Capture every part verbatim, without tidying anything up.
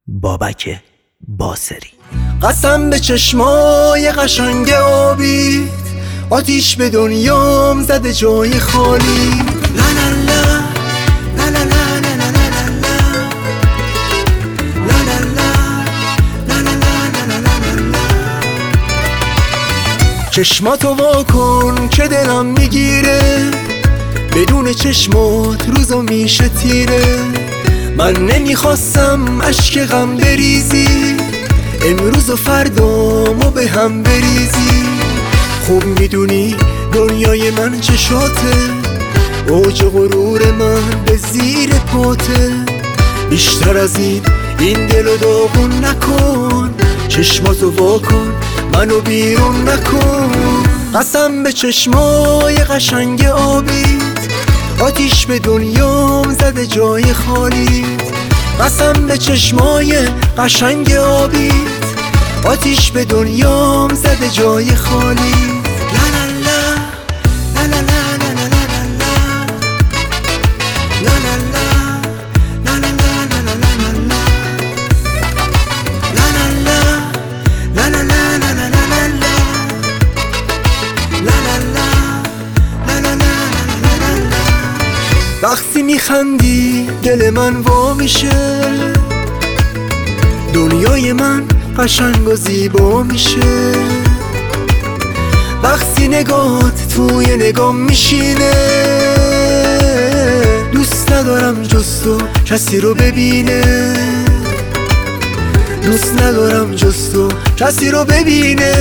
بابک باصری. قسم به چشمای قشنگ آبیت، آتیش به دنیام زده جای خالی. لا لا لا لا لا لا لا لا لا لا لا لا. چشماتو وا کن که دلم میگیره، بدون چشمات روزو میشه تیره. من نمیخواستم اشک غم بریزی، امروز و فردامو به هم بریزی. خوب میدونی دنیای من چشاته، اوج غرور من به زیر پاته. بیشتر از این این دلو داغون نکن، چشماتو وا کن منو بیرون نکن. قسم به چشمای قشنگ آبیت، آتیش به دنیام زده جای خالی. قسم به چشمای قشنگ آبیت، آتیش به دنیام زده جای خالی. لا لا لا لا لا لا لا لا لا لا لا وقتی میخندی دل من وا میشه، دنیای من قشنگ و زیبا میشه. وقتی نگاهت توی نگام میشینه، دوست ندارم جز تو کسی رو ببینه. دوست ندارم جز تو کسی رو ببینه.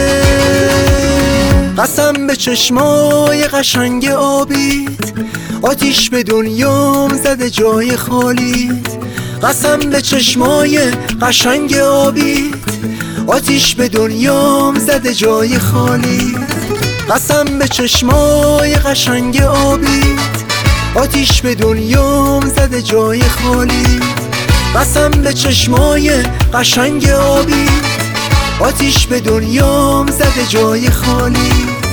قسم به چشمای قشنگ آبیت، آتیش به دنیام زده جای خالیت. قسم به چشمای قشنگ آبیت، آتیش به دنیام زده جای خالیت. قسم به چشمای قشنگ آبیت، آتیش به دنیام زده جای خالیت. قسم به چشمای قشنگ آبیت، آتیش به دنیام زده جای خالیت.